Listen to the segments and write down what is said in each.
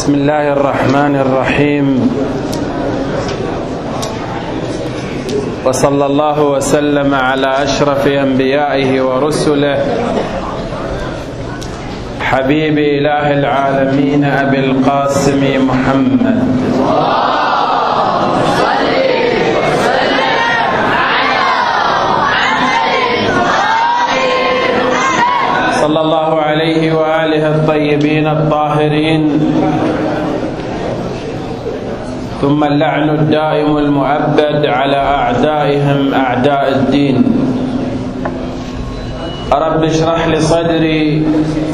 بسم الله الرحمن الرحيم، وصلى الله وسلم على أشرف أنبيائه ورسله حبيب إله العالمين أبي القاسم محمد صلى الله عليه وآله الطيبين الطاهرين، ثم اللعن الدائم المؤبد على أعدائهم أعداء الدين. رب اشرح لي صدري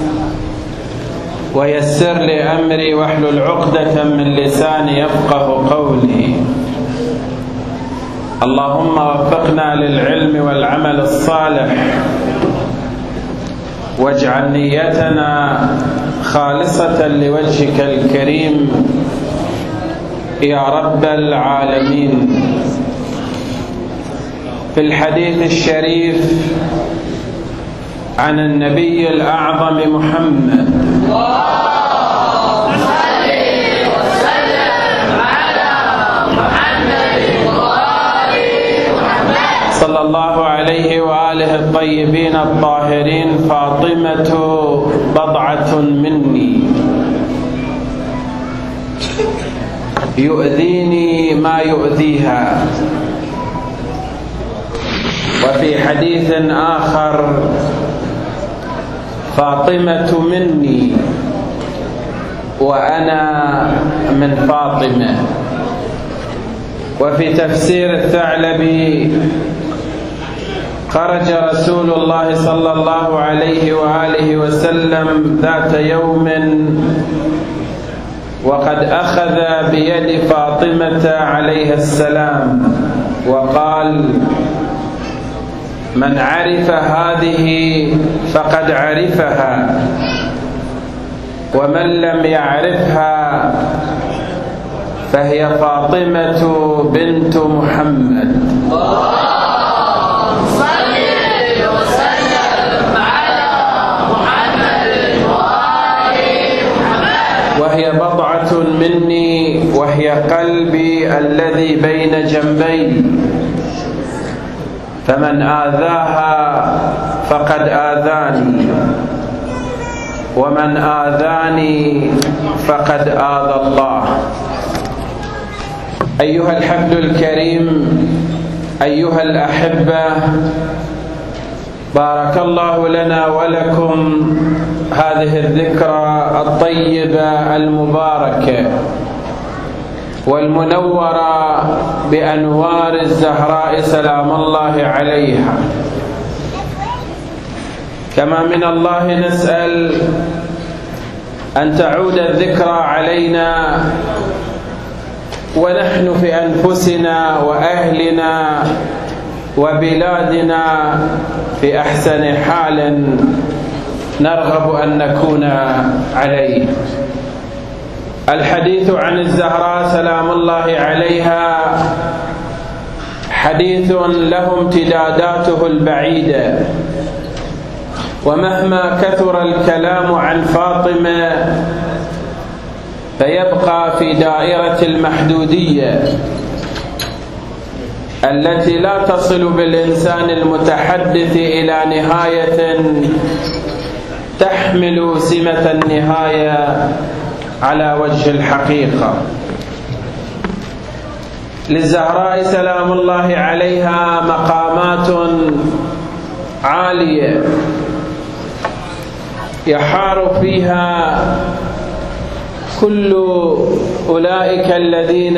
ويسر لي أمري واحلل عقدة من لساني يفقه قولي. اللهم وفقنا للعلم والعمل الصالح، واجعل نيتنا خالصة لوجهك الكريم يا رب العالمين. في الحديث الشريف عن النبي الأعظم محمد صلى الله عليه وآله الطيبين الطاهرين: فاطمة بضعة مني يؤذيني ما يؤذيها. وفي حديث آخر: فاطمة مني وأنا من فاطمة. وفي تفسير الثعلبي: خرج رسول الله صلى الله عليه وآله وسلم ذات يوم وقد أخذ بيد فاطمة عليها السلام وقال: من عرف هذه فقد عرفها، ومن لم يعرفها فهي فاطمة بنت محمد. وهي بضعة مني، وهي قلبي الذي بين جنبي، فمن آذاها فقد آذاني، ومن آذاني فقد آذى الله. أيها الحفل الكريم، أيها الأحبة، بارك الله لنا ولكم هذه الذكرى الطيبة المباركة والمنورة بأنوار الزهراء سلام الله عليها. كما من الله نسأل أن تعود الذكرى علينا ونحن في أنفسنا وأهلنا وبلادنا في أحسن حال نرغب أن نكون عليه. الحديث عن الزهراء سلام الله عليها حديث له امتداداته البعيدة، ومهما كثر الكلام عن فاطمة فيبقى في دائرة المحدودية التي لا تصل بالإنسان المتحدث إلى نهاية تحمل سمة النهاية على وجه الحقيقة. للزهراء سلام الله عليها مقامات عالية يحار فيها كل أولئك الذين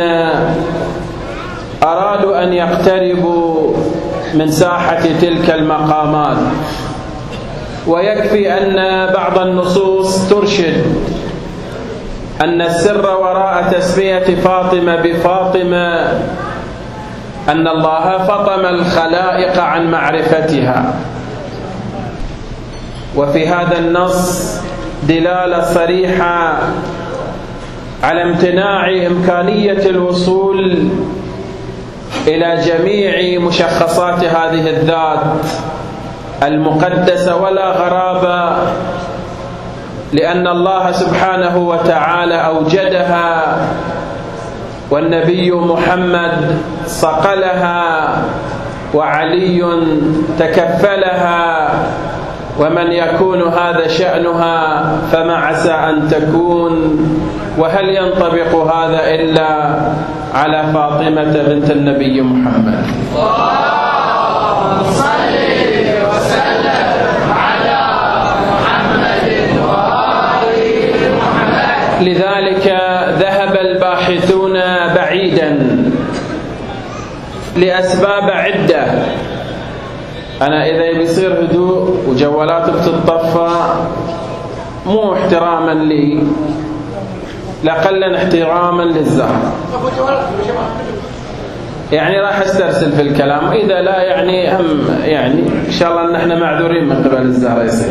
أرادوا أن يقتربوا من ساحة تلك المقامات. ويكفي أن بعض النصوص ترشد أن السر وراء تسمية فاطمة بفاطمة أن الله فطم الخلائق عن معرفتها. وفي هذا النص دلالة صريحة على امتناع إمكانية الوصول إلى جميع مشخصات هذه الذات المقدسة ولا غرابة لأن الله سبحانه وتعالى أوجدها، والنبي محمد صقلها، وعلي تكفلها، ومن يكون هذا شأنها فما عسى أن تكون. وهل ينطبق هذا إلا على فاطمة بنت النبي محمد؟ اللهم صل وسلم على محمد وآل محمد. لذلك ذهب الباحثون بعيدا لأسباب عدة. أنا إذا بيصير هدوء وجوالاتك تتطفى مو احتراما لي، لقلا احتراما للزهرة. يعني راح استرسل في الكلام، إذا لا يعني إن شاء الله أن احنا معذورين من قبل الزهرة. يصير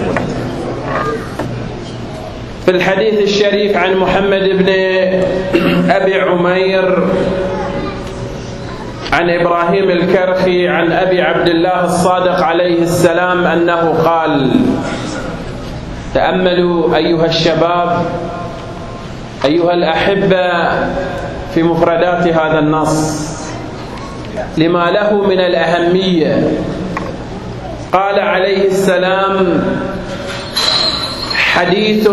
في الحديث الشريف عن محمد بن أبي عمير عن إبراهيم الكرخي عن أبي عبد الله الصادق عليه السلام أنه قال: تأملوا أيها الشباب، أيها الأحبة، في مفردات هذا النص لما له من الأهمية. قال عليه السلام: حديث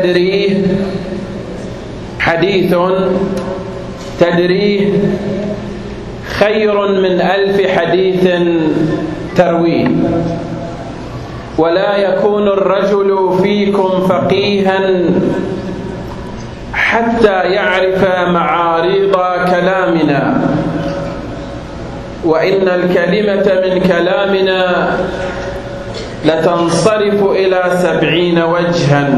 تدريه خير من 1000 حديث ترويه، ولا يكون الرجل فيكم فقيها حتى يعرف معارض كلامنا، وإن الكلمة من كلامنا لتنصرف إلى 70 وجها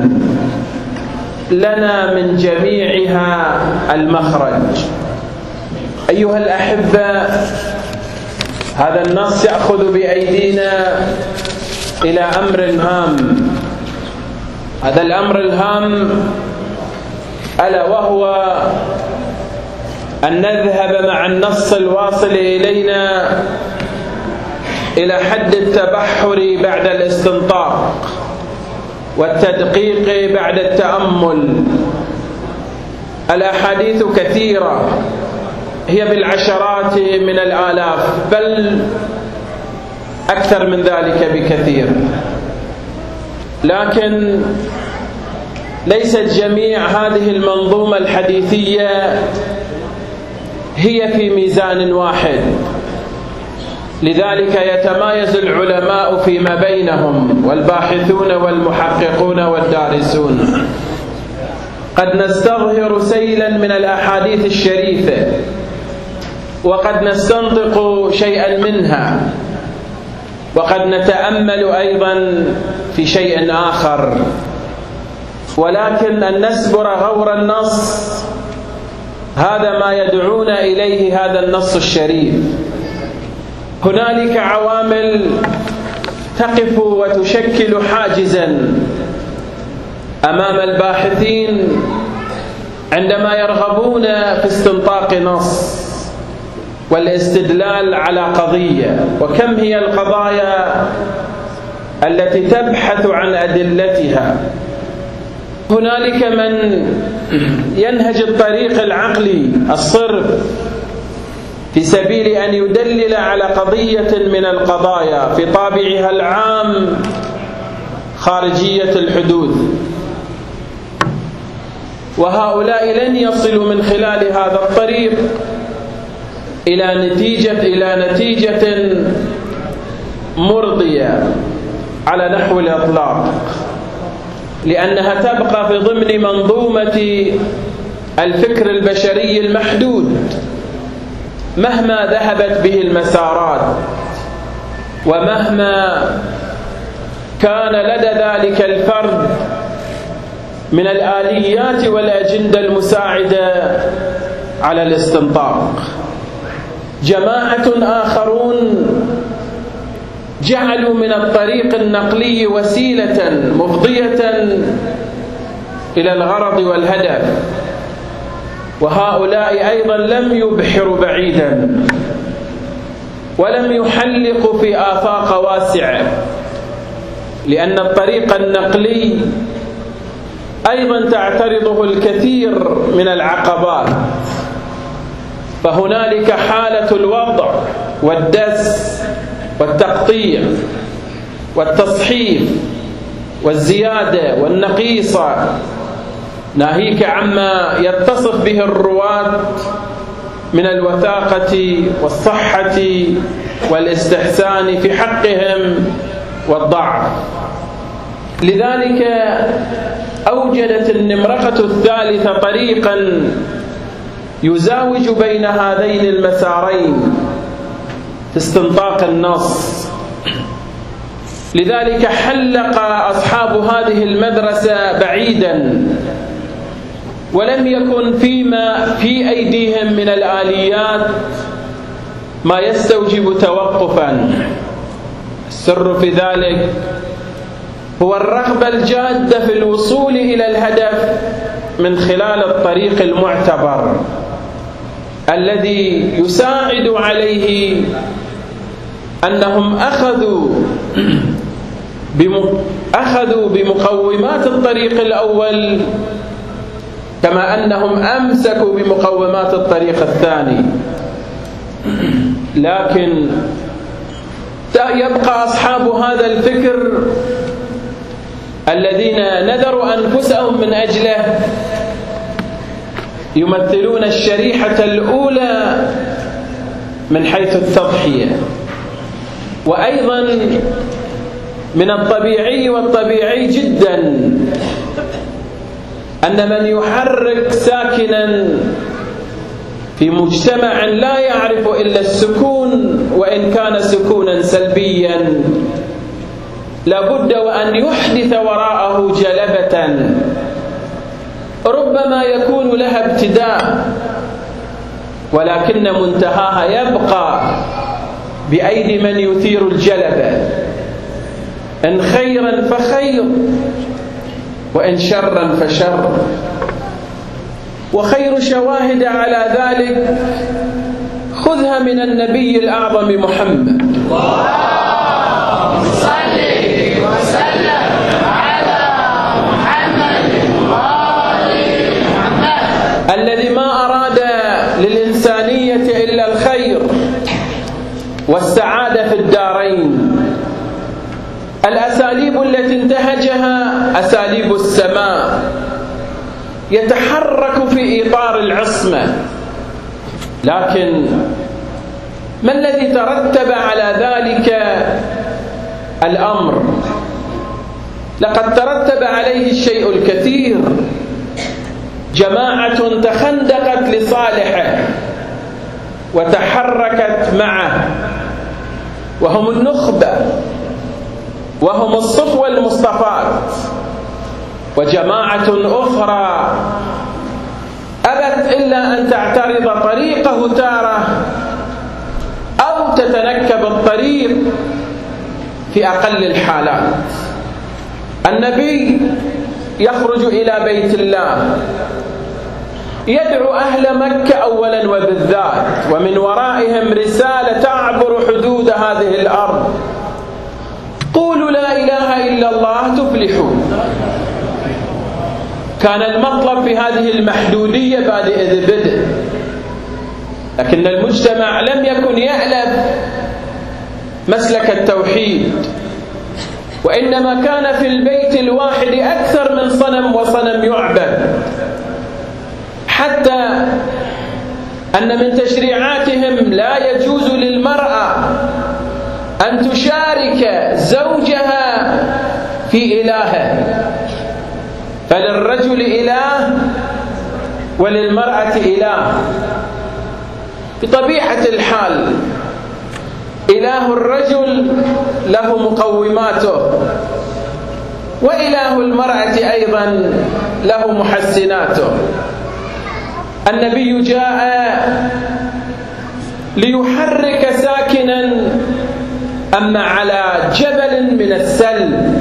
لنا من جميعها المخرج. أيها الأحبة، هذا النص يأخذ بأيدينا إلى أمر هام. هذا الأمر الهام ألا وهو أن نذهب مع النص الواصل إلينا إلى حد التبحر بعد الاستنطاق، والتدقيق بعد التأمل. الأحاديث كثيرة، هي بالعشرات من الآلاف، بل أكثر من ذلك بكثير، لكن ليست جميع هذه المنظومة الحديثية هي في ميزان واحد. لذلك يتمايز العلماء فيما بينهم، والباحثون والمحققون والدارسون. قد نستظهر سيلا من الأحاديث الشريفة، وقد نستنطق شيئا منها، وقد نتأمل أيضا في شيء آخر، ولكن أن نسبر غور النص هذا ما يدعونا إليه هذا النص الشريف. هنالك عوامل تقف وتشكل حاجزا أمام الباحثين عندما يرغبون في استنطاق نص والاستدلال على قضية. وكم هي القضايا التي تبحث عن أدلتها. هنالك من ينهج الطريق العقلي الصرف في سبيل أن يدلل على قضية من القضايا في طابعها العام خارجية الحدوث، وهؤلاء لن يصلوا من خلال هذا الطريق إلى نتيجة مرضية على نحو الإطلاق، لأنها تبقى في ضمن منظومة الفكر البشري المحدود مهما ذهبت به المسارات، ومهما كان لدى ذلك الفرد من الآليات والأجندة المساعدة على الاستنطاق. جماعة آخرون جعلوا من الطريق النقلي وسيلة مفضية إلى الغرض والهدف، وهؤلاء أيضا لم يبحروا بعيدا ولم يحلقوا في آفاق واسعة، لأن الطريق النقلي أيضا تعترضه الكثير من العقبات، فهنالك حالة الوضع والدس والتقطيع والتصحيف والزيادة والنقيصة، ناهيك عما يتصف به الرواة من الوثاقة والصحة والاستحسان في حقهم والضعف. لذلك أوجدت النمرقة الثالثة طريقا يزاوج بين هذين المسارين في استنطاق النص. لذلك حلق أصحاب هذه المدرسة بعيدا، ولم يكن فيما في أيديهم من الآليات ما يستوجب توقفا. السر في ذلك هو الرغبة الجادة في الوصول إلى الهدف من خلال الطريق المعتبر الذي يساعد عليه أنهم أخذوا بمقومات الطريق الأول كما أنهم أمسكوا بمقومات الطريق الثاني. لكن يبقى أصحاب هذا الفكر الذين نذروا أنفسهم من أجله يمثلون الشريحة الأولى من حيث التضحية. وأيضا من الطبيعي والطبيعي جدا أن من يحرك ساكنا في مجتمع لا يعرف إلا السكون وإن كان سكونا سلبيا لابد وأن يحدث وراءه جلبة ربما يكون لها ابتداء ولكن منتهاها يبقى بأيدي من يثير الجلبة، إن خيرا فخير وإن شرا فشر. وخير شواهد على ذلك خذها من النبي الأعظم محمد، اللهم صل وسلم على محمد وآل محمد، الذي ما أراد للإنسانية إلا الخير والسعادة في الدارين. الأساليب التي انتهجها أساليب السماء، يتحرك في إطار العصمة. لكن ما الذي ترتب على ذلك الأمر؟ لقد ترتب عليه الشيء الكثير. جماعة تخندقت لصالحه وتحركت معه، وهم النخبة وهم الصفوة المصطفاة. وجماعة أخرى أبت إلا أن تعترض طريقه تارة أو تتنكب الطريق في أقل الحالات. النبي يخرج إلى بيت الله، يدعو أهل مكة أولا وبالذات، ومن ورائهم رسالة تعبر حدود هذه الأرض: قولوا لا إله إلا الله تفلحوا. كان المطلب في هذه المحدودية بادئ ذي بدء، لكن المجتمع لم يكن يألف مسلك التوحيد، وإنما كان في البيت الواحد أكثر من صنم وصنم يعبد، حتى أن من تشريعاتهم لا يجوز للمرأة أن تشارك زوجها في إلهه، فللرجل إله وللمرأة إله. بطبيعة الحال إله الرجل له مقوماته، وإله المرأة أيضا له محسناته. النبي جاء ليحرك ساكنا أما على جبل من السلم،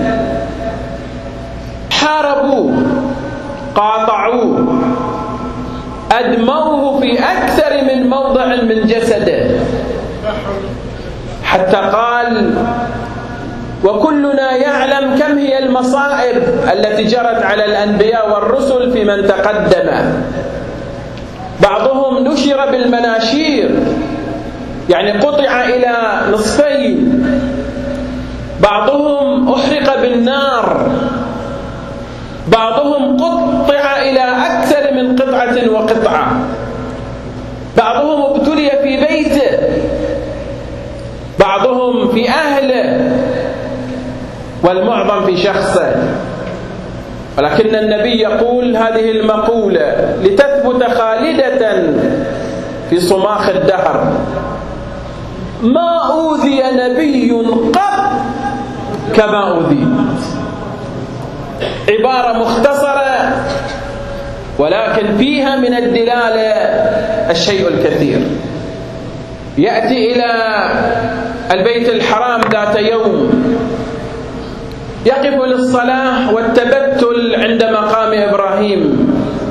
حاربوه، قاطعوه، أدموه في أكثر من موضع من جسده، حتى قال: وكلنا يعلم كم هي المصائب التي جرت على الأنبياء والرسل في من تقدم. بعضهم نشر بالمناشير، يعني قطع إلى نصفين، بعضهم أحرق بالنار، بعضهم قطع إلى أكثر من قطعة وقطعة، بعضهم ابتلي في بيته، بعضهم في أهله، والمعظم في شخصه. ولكن النبي يقول هذه المقولة لتثبت خالدة في صماخ الدهر: ما أوذي نبي قط كما أوذيت. عبارة مختصرة ولكن فيها من الدلالة الشيء الكثير. يأتي إلى البيت الحرام ذات يوم، يقف للصلاة والتبتل عند مقام إبراهيم،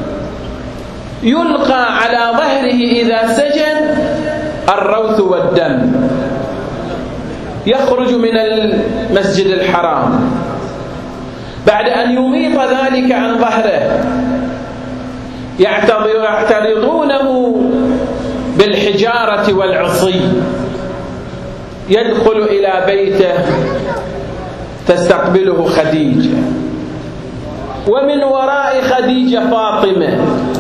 يلقى على ظهره إذا سجد الروث والدم، يخرج من المسجد الحرام بعد أن يميط ذلك عن ظهره. يعترضونه بالحجارة والعصي. يدخل إلى بيته تستقبله خديجة، ومن وراء خديجة فاطمة،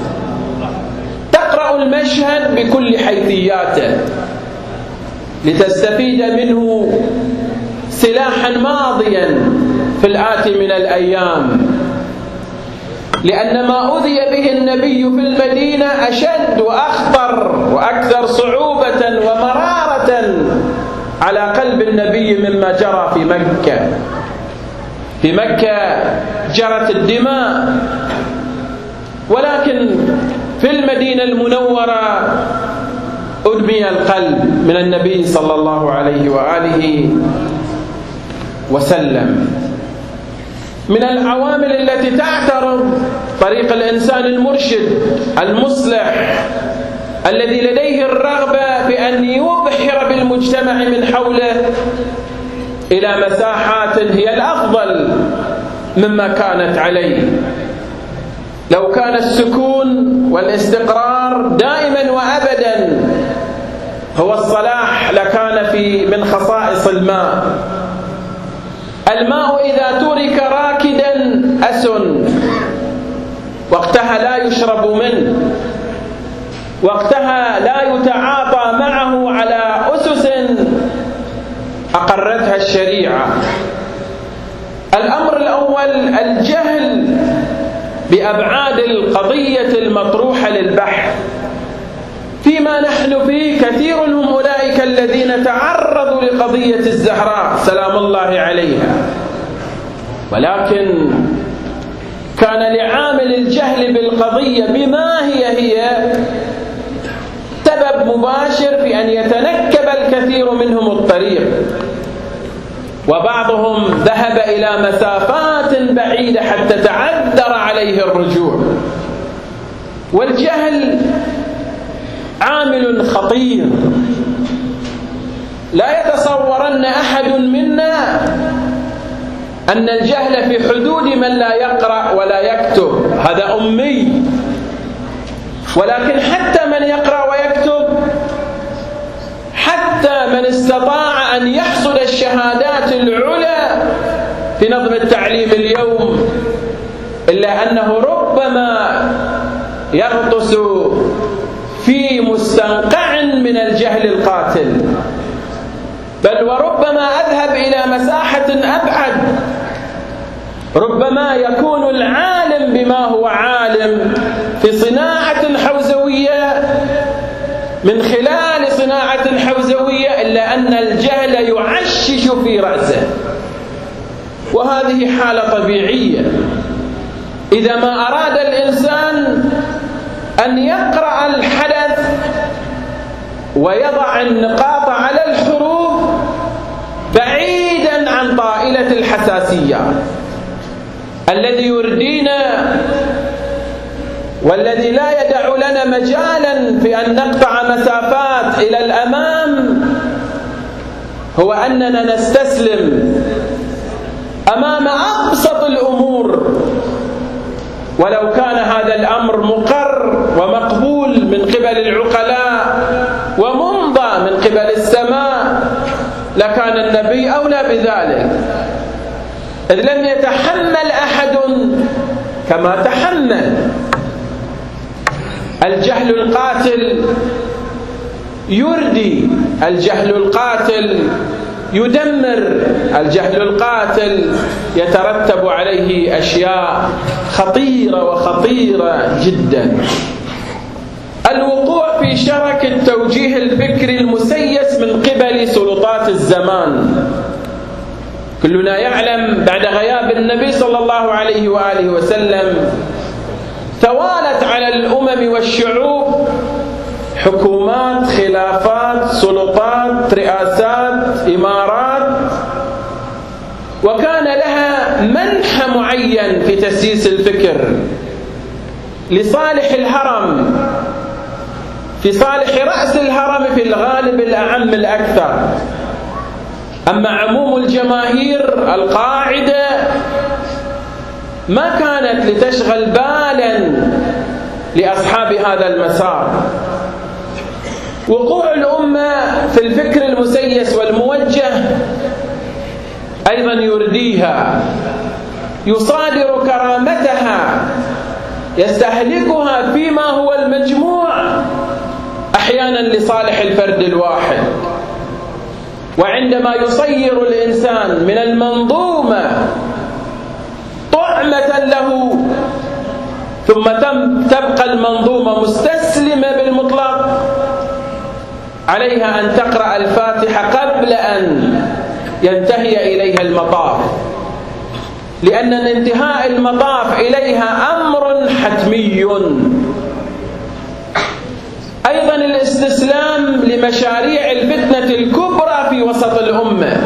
تقرأ المشهد بكل حيثياته لتستفيد منه سلاحا ماضيا في الآتي من الأيام، لأن ما أذي به النبي في المدينة أشد وأخطر وأكثر صعوبة ومرارة على قلب النبي مما جرى في مكة. في مكة جرت الدماء، ولكن في المدينة المنورة أدمي القلب من النبي صلى الله عليه وآله وسلم. من العوامل التي تعترض طريق الإنسان المرشد المصلح الذي لديه الرغبة في أن يبحر بالمجتمع من حوله إلى مساحات هي الأفضل مما كانت عليه. لو كان السكون والاستقرار دائما وأبدا هو الصلاح لكان من خصائص الماء. الماء إذا ترك راكدا أسن، وقتها لا يشرب منه، وقتها لا يتعاطى معه على أسس أقرتها الشريعة. الأمر الأول الجهل بأبعاد القضية المطروحة للبحث. فيما نحن فيه كثير هم أولئك الذين تعرضوا لقضية الزهراء سلام الله عليها، ولكن كان لعامل الجهل بالقضية بما هي سبب مباشر في أن يتنكب الكثير منهم الطريق، وبعضهم ذهب إلى مسافات بعيدة حتى تعذر عليه الرجوع. والجهل عامل خطير، لا يتصورن أحد منا أن الجهل في حدود من لا يقرأ ولا يكتب، هذا أمي. ولكن حتى من يقرأ ويكتب، حتى من استطاع أن يحصل الشهادات العلى في نظم التعليم اليوم، إلا أنه ربما يغطس في مستنقع من الجهل القاتل، بل وربما أذهب إلى مساحة أبعد. ربما يكون العالم بما هو عالم في صناعة حوزوية، من خلال صناعة حوزوية، إلا أن الجهل يعشش في رأسه، وهذه حالة طبيعية. إذا ما أراد الإنسان أن يقرأ الحدث ويضع النقاط على الحروف بعيدا عن طائلة الحساسيات، الذي يردينا والذي لا يدع لنا مجالا في أن نقطع مسافات إلى الأمام، هو أننا نستسلم أمام أبسط الأمور، ولو كان هذا الأمر مقر ومقبول من قبل العقلاء وممضى من قبل السماء لكان النبي أولى بذلك، إذ لم يتحمل أحد كما تحمل. الجهل القاتل يردي، الجهل القاتل يدمر، الجهل القاتل يترتب عليه أشياء خطيرة وخطيرة جدا. الوقوع في شرك التوجيه الفكري المسيس من قبل سلطات الزمان. كلنا يعلم بعد غياب النبي صلى الله عليه وآله وسلم توالت على الأمم والشعوب حكومات، خلافات، سلطات، رئاسات، إمارات، وكان لها منح معين في تسييس الفكر لصالح الهرم، في صالح رأس الهرم في الغالب الأعم الأكثر. أما عموم الجماهير القاعدة ما كانت لتشغل بالا لأصحاب هذا المسار. وقوع الأمة في الفكر المسيس والموجه أيضا يرديها، يصادر كرامتها، يستهلكها فيما هو المجموع أحيانا لصالح الفرد الواحد. وعندما يصير الإنسان من المنظومة طعمة له ثم تبقى المنظومة مستسلمة بالمطلق، عليها أن تقرأ الفاتحة قبل أن ينتهي إليها المطاف، لأن انتهاء المطاف إليها أمر حتمي. أيضا الاستسلام لمشاريع الفتنة الكبرى في وسط الأمة.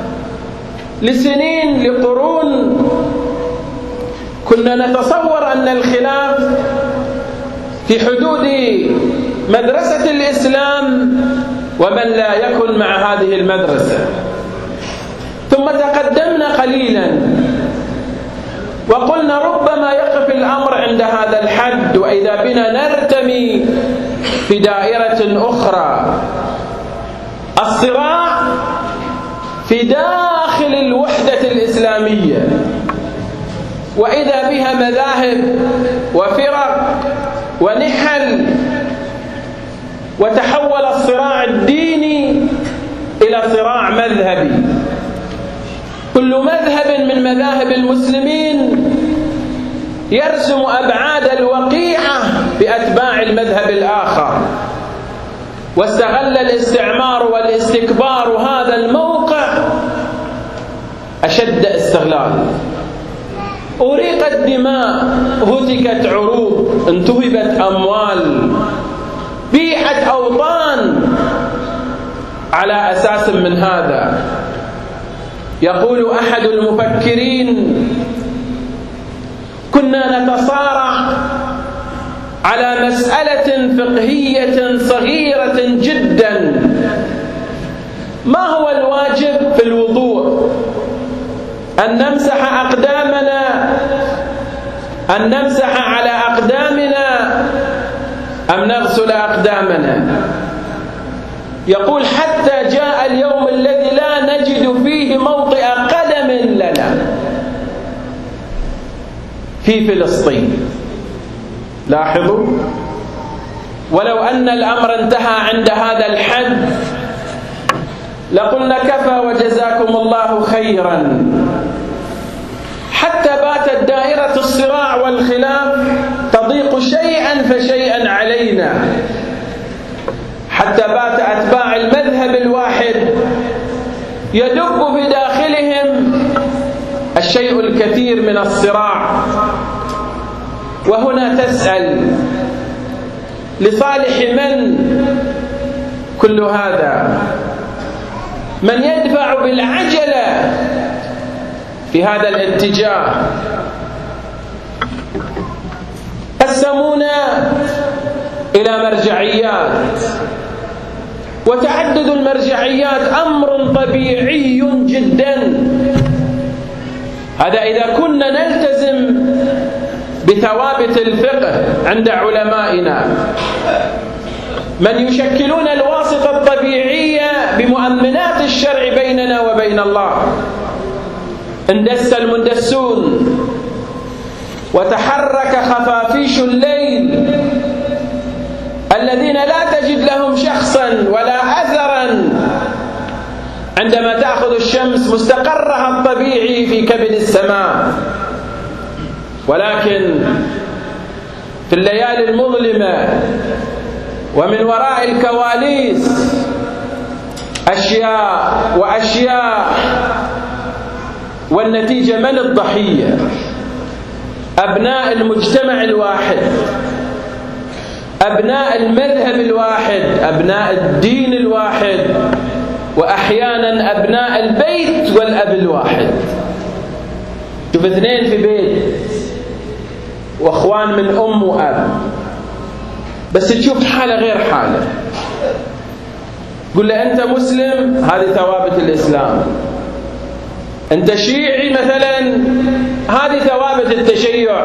لسنين، لقرون كنا نتصور أن الخلاف في حدود مدرسة الإسلام ومن لا يكن مع هذه المدرسة، ثم تقدمنا قليلا وقلنا ربما يقف الأمر عند هذا الحد، وإذا بنا نرتمي في دائرة أخرى. الصراع في داخل الوحدة الإسلامية، وإذا بها مذاهب وفرق ونحل، وتحول الصراع الديني إلى صراع مذهبي. كل مذهب من مذاهب المسلمين يرسم أبعاد الوقيعة بأتباع المذهب الآخر، واستغل الاستعمار والاستكبار هذا الموقع أشد استغلال. أريقت دماء، هتكت عروض، انتهبت أموال، بيعت أوطان على أساس من هذا. يقول أحد المفكرين: كنا نتصارع على مسألة فقهية صغيرة جدا، ما هو الواجب في الوضوء؟ أن نمسح أقدامنا، أن نمسح على أقدامنا، أم نغسل أقدامنا؟ يقول: حتى جاء اليوم الذي لا نجد فيه موطئ قدم لنا في فلسطين. لاحظوا، ولو أن الأمر انتهى عند هذا الحد لقلنا كفى وجزاكم الله خيرا، حتى باتت دائرة الصراع والخلاف تضيق شيئا فشيئا علينا، حتى بات أتباع المذهب الواحد يدب في داخلهم الشيء الكثير من الصراع. وهنا تسأل: لصالح من كل هذا؟ من يدفع بالعجلة في هذا الاتجاه؟ قسمونا إلى مرجعيات، وتعدد المرجعيات أمر طبيعي جدا، هذا إذا كنا نلتزم بثوابت الفقه عند علمائنا من يشكلون الواسطة الطبيعية بمؤمنات الشرع بيننا وبين الله. اندس المندسون وتحرك خفافيش الليل الذين لا تجد لهم شخصا ولا أثرا عندما تأخذ الشمس مستقرها الطبيعي في كبد السماء، ولكن في الليالي المظلمة ومن وراء الكواليس أشياء وأشياء، والنتيجة من الضحية؟ أبناء المجتمع الواحد، أبناء المذهب الواحد، أبناء الدين الواحد، وأحيانا أبناء البيت والأب الواحد. شوف اثنين في بيت وأخوان من أم وأب، بس تشوف حالة غير حالة، قل له أنت مسلم، هذه ثوابت الإسلام. أنت شيعي مثلا، هذه ثوابت التشيع.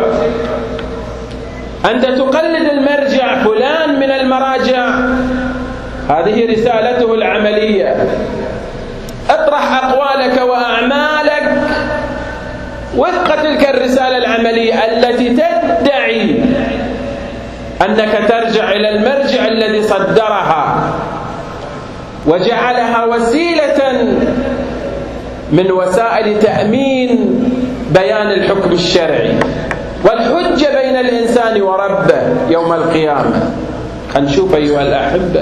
أنت تقلد المرجع فلان من المراجع، هذه رسالته العملية. اطرح أقوالك وأعمالك وفق تلك الرسالة العملية التي تدعي أنك ترجع إلى المرجع الذي صدرها وجعلها وسيلة من وسائل تأمين بيان الحكم الشرعي والحجة بين الإنسان وربه يوم القيامة. نشوف أيها الأحبة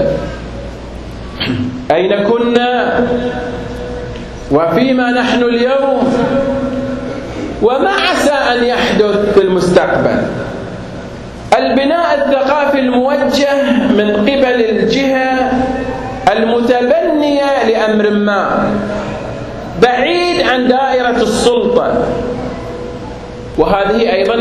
أين كنا وفيما نحن اليوم، وما عسى أن يحدث في المستقبل. البناء الثقافي الموجه من قبل الجهة المتبنية لأمر ما بعيد عن دائرة السلطة، وهذه أيضا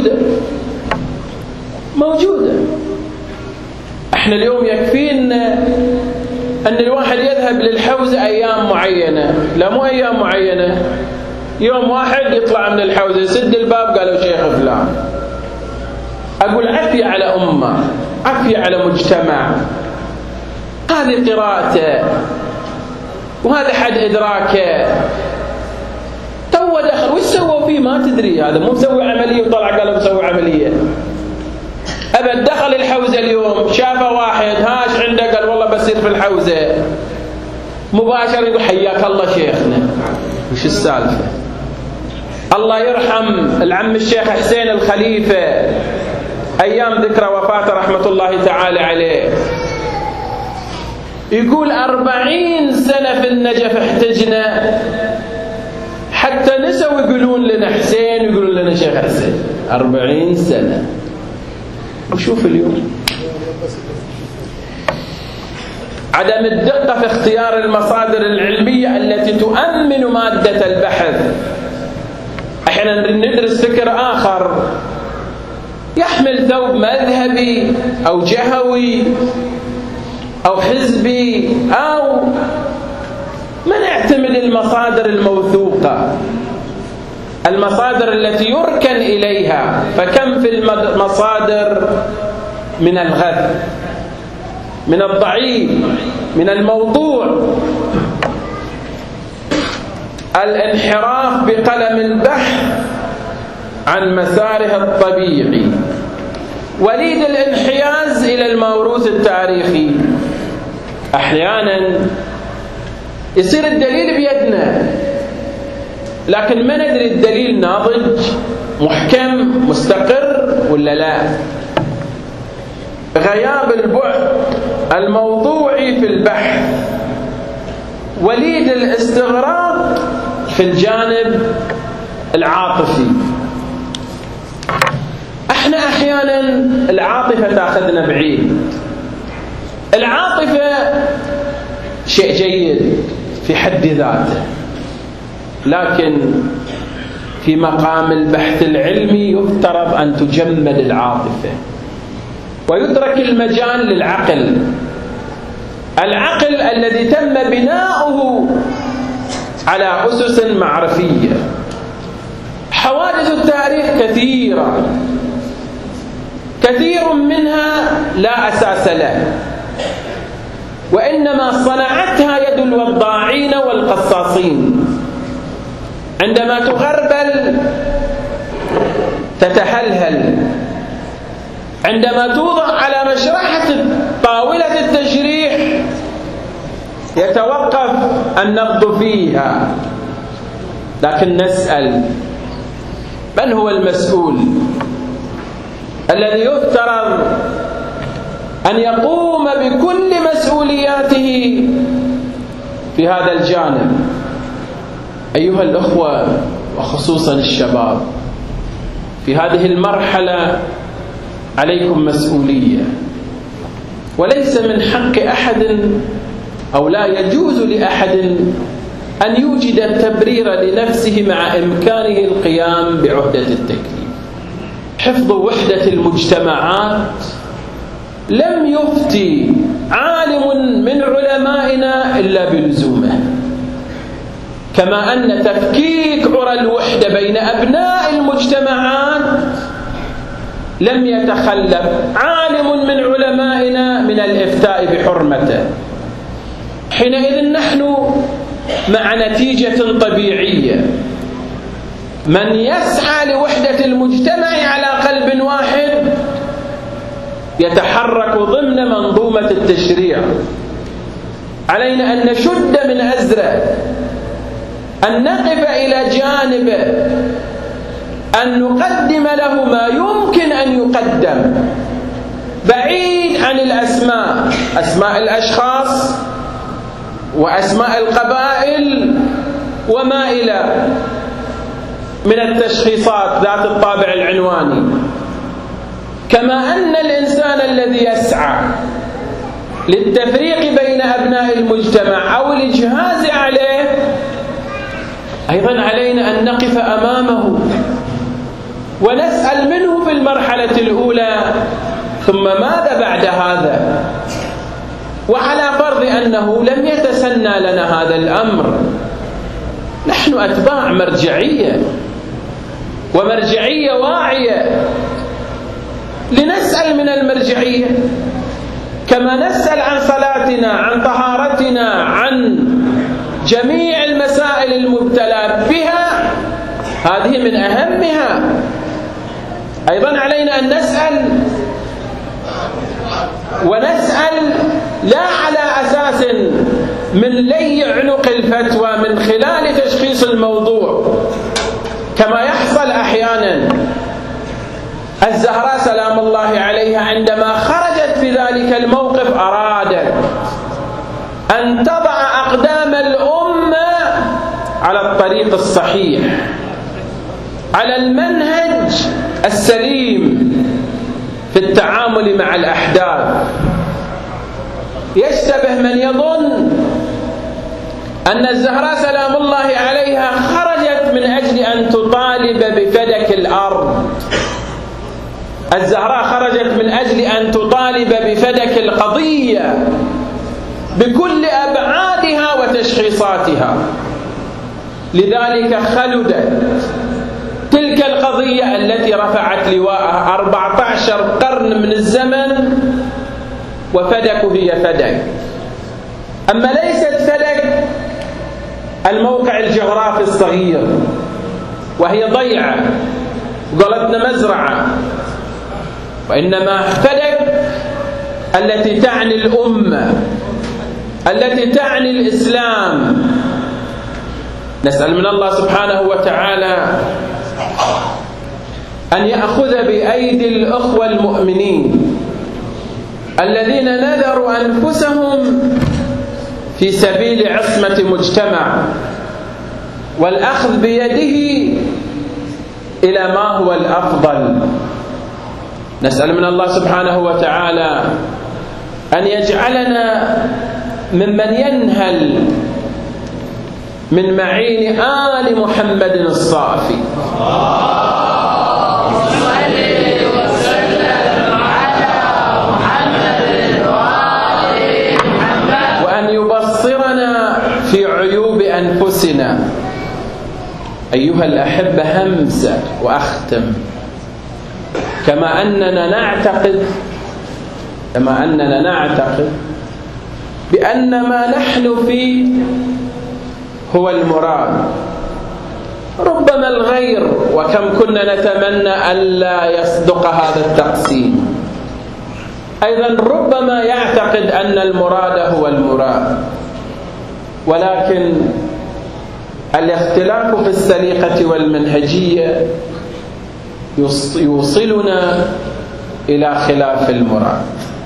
موجودة. احنا اليوم يكفينا أن الواحد يذهب للحوزة أيام معينة، لا مو أيام معينة، يوم واحد يطلع من الحوزة يسد الباب قالوا شيخ فلان. أقول عفية على أمة، عفية على مجتمع، هذه قراءته وهذا حد إدراكه. تو دخل وش سووا فيه ما تدري، هذا مو مسوي عملية وطلع قالوا مسوي عملية. أبد دخل الحوزة اليوم شافه واحد هاش عنده قال والله بصير في الحوزة، مباشرة يقول حياك الله شيخنا. وش السالفة؟ الله يرحم العم الشيخ حسين الخليفة أيام ذكرى وفاته رحمة الله تعالى عليه، يقول 40 سنة في النجف احتجنا حتى نسوا يقولون لنا حسين ويقولون لنا شيخ حسين. 40 سنة. وشوف اليوم عدم الدقة في اختيار المصادر العلمية التي تؤمن مادة البحث. احنا ندرس فكر آخر يحمل ثوب مذهبي أو جهوي أو حزبي، أو ما نعتمد المصادر الموثوقة، المصادر التي يركن إليها. فكم في المصادر من الغث، من الضعيف، من الموضوع، الانحراف بقلم البحث عن مساره الطبيعي، وليد الانحياز إلى الموروث التاريخي. أحيانا يصير الدليل بيدنا لكن ما ندري الدليل ناضج محكم مستقر ولا لا. غياب البعد الموضوعي في البحث، وليد الاستغراق في الجانب العاطفي. احنا احيانا العاطفة تاخذنا بعيد. العاطفة شيء جيد في حد ذاته، لكن في مقام البحث العلمي يفترض أن تجمد العاطفة ويترك المجال للعقل، العقل الذي تم بناؤه على أسس معرفية. حوادث التاريخ كثيرة، كثير منها لا أساس له، وإنما صنعتها يد الوضاعين والقصاصين. عندما تغربل تتهلهل، عندما توضع على مشرحة طاولة التشريح يتوقف النقد فيها. لكن نسأل: من هو المسؤول الذي يفترض أن يقوم بكل مسؤولياته في هذا الجانب؟ أيها الأخوة وخصوصا الشباب، في هذه المرحلة عليكم مسؤولية، وليس من حق أحد أو لا يجوز لأحد أن يوجد التبرير لنفسه مع إمكانه القيام بعهدة التكليف. حفظ وحدة المجتمعات لم يفتي عالم من علمائنا إلا بلزومه، كما أن تفكيك عرى الوحدة بين أبناء المجتمعات لم يتخلف عالم من علمائنا من الإفتاء بحرمته. حينئذ نحن مع نتيجة طبيعية: من يسعى لوحدة المجتمع على قلب واحد يتحرك ضمن منظومة التشريع. علينا أن نشد من أزره، أن نقف إلى جانبه، أن نقدم له ما يمكن أن يقدم، بعيد عن الأسماء، أسماء الأشخاص وأسماء القبائل وما إلى من التشخيصات ذات الطابع العنواني. كما أن الإنسان الذي يسعى للتفريق بين أبناء المجتمع أو الإجهاز عليه، أيضا علينا أن نقف أمامه ونسأل منه في المرحلة الأولى: ثم ماذا بعد هذا؟ وعلى فرض أنه لم يتسنى لنا هذا الأمر، نحن أتباع مرجعية ومرجعية واعية، لنسأل من المرجعية كما نسأل عن صلاتنا، عن طهارتنا، عن جميع المسائل المبتلى بها، هذه من أهمها. أيضا علينا أن نسأل، ونسأل لا على أساس من لي عنق الفتوى من خلال تشخيص الموضوع كما يحصل أحيانا. الزهراء سلام الله عليها عندما خرجت في ذلك الموقف أرادت أن تضع أقدام الأمة على الطريق الصحيح، على المنهج السليم في التعامل مع الأحداث. يشتبه من يظن أن الزهراء سلام الله عليها خرجت من أجل أن تطالب بفدك الأرض. الزهراء خرجت من أجل أن تطالب بفدك القضية بكل أبعادها وتشخيصاتها. لذلك خلدت تلك القضية التي رفعت لواءها 14 قرن من الزمن، وفدك هي فدك. أما ليست فدك الموقع الجغرافي الصغير وهي ضيعة قلتنا مزرعة، وإنما فدك التي تعني الأمة، التي تعني الإسلام. نسأل من الله سبحانه وتعالى أن يأخذ بأيدي الأخوة المؤمنين الذين نذروا أنفسهم في سبيل عصمة مجتمع، والأخذ بيده إلى ما هو الأفضل. نسأل من الله سبحانه وتعالى أن يجعلنا ممن ينهل من معين آل محمد الصافي، وأن يبصرنا في عيوب أنفسنا، أيها الأحبة همسة وأختم، كما أننا نعتقد بأن ما نحن فيه هو المراد، ربما الغير، وكم كنا نتمنى ألا يصدق هذا التقسيم، أيضا ربما يعتقد أن المراد هو المراد، ولكن الاختلاف في السليقة والمنهجية يوصلنا إلى خلاف المراد،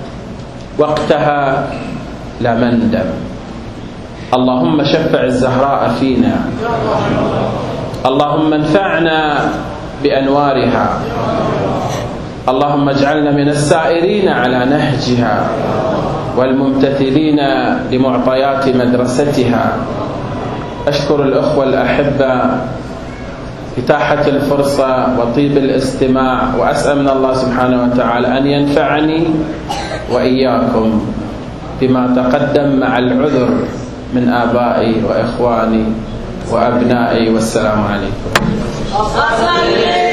وقتها لا مندم. اللهم شفع الزهراء فينا، اللهم انفعنا بأنوارها، اللهم اجعلنا من السائرين على نهجها والممتثلين لمعطيات مدرستها. أشكر الأخوة الأحبة إتاحة الفرصة وطيب الاستماع، وأسأل من الله سبحانه وتعالى أن ينفعني وإياكم بما تقدم مع العذر من آبائي وإخواني وأبنائي، والسلام عليكم.